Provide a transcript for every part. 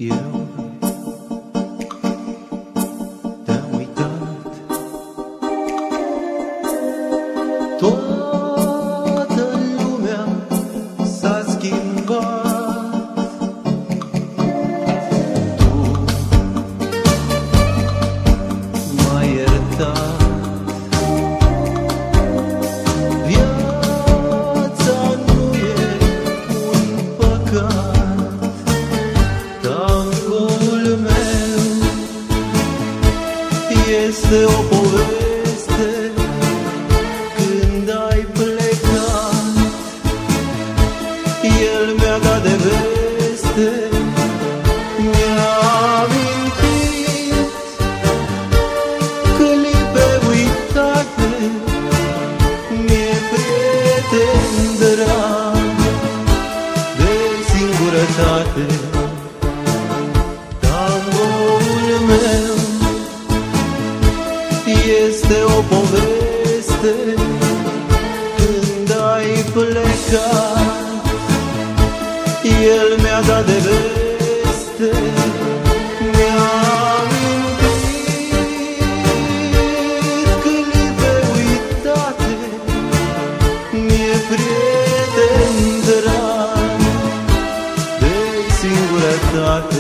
Eu te-am uitat, toată lumea s-a schimbat. Tu m-ai iertat. Viața nu e un păcat. Tangoul meu este o poveste. Când ai plecat, el mi-a dat de veste. Mi-a amintit clipe uitate. Mi-e prieten drag de singurătate. Tangoul meu este o poveste. Când ai plecat, el mi-a dat de veste. Mi-a amintit clipe uitate. Mi-e prieten drag de singurătate.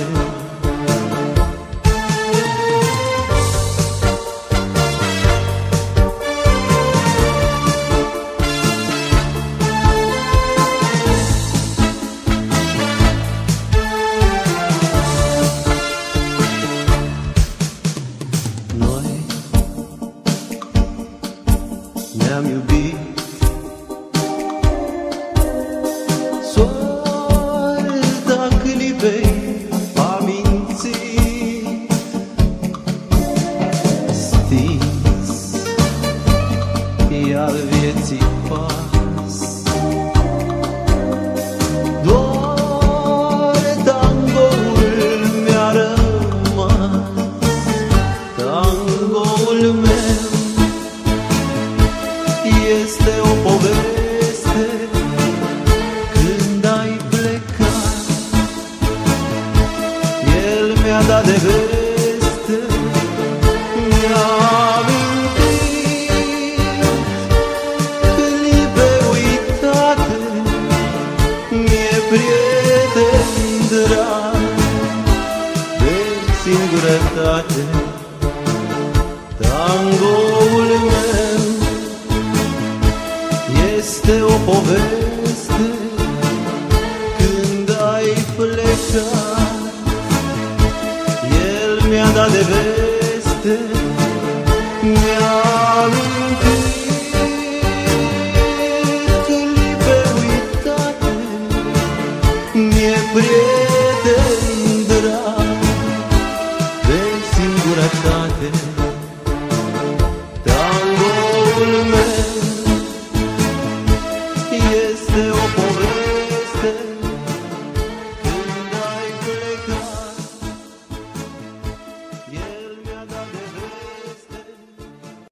Ne-am iubit, soarta clipei a mințit, stins e al vieții pas. Doar tangoul mi-a rămas. Tangoul meu este o poveste. Când ai plecat, el mi-a dat de veste. Mi-a amintit clipe uitate. Mi-e prieten drag de singurătate. Tangoul meu este o poveste.